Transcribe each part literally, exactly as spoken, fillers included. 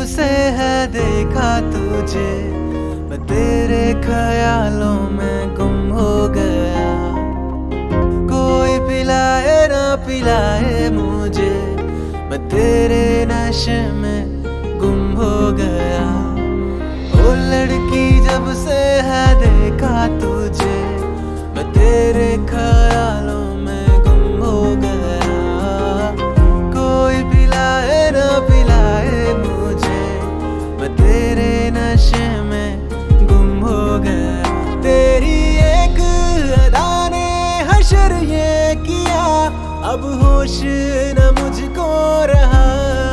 से है देखा तुझे, मैं तेरे ख्यालों में गुम हो गया। कोई पिलाए ना पिलाए मुझे, मैं तेरे नशे में गुम हो गया। ओ लड़की जब से है देखा तुझे, मैं तेरे ख्यालों में गुम हो गया। कोई पिलाए ना पिलाए मुझे, मैं तेरे नशे में गुम हो गया। तेरी एक अदा ने हशर ये किया, अब होश न मुझको रहा।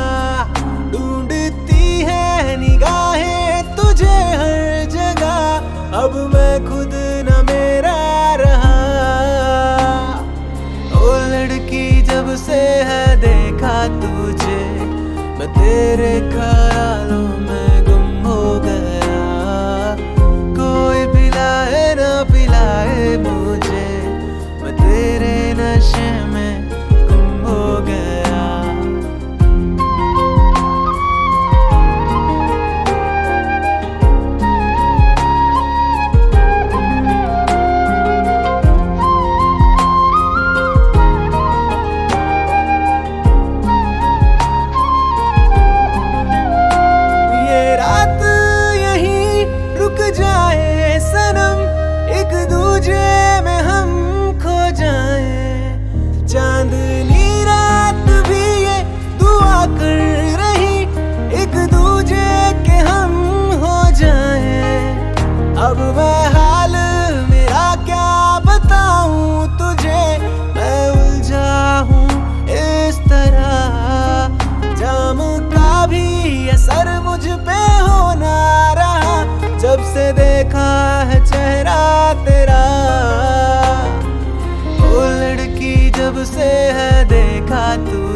ढूंढती है निगाहें तुझे हर जगह, अब मैं खुद न मेरा रहा। ओ लड़की जब से है देखा तुझे, मैं तेरे ख्यालों में गुम हो गया। कोई पिलाए ना पिलाए मुझे, मैं तेरे नशे में गुम हो गया। जाए सनम, एक दूजे में हम खो जाए। चांदनी रात भी ये दुआ कर रही, एक दूजे के हम हो जाए। अब मैं हाल मेरा क्या बताऊं तुझे, मैं उलझा हूँ इस तरह। जाम का भी असर मुझ पे होना रहा, जब से देखा है चेहरा तेरा। ओ लड़की जब से है देखा तू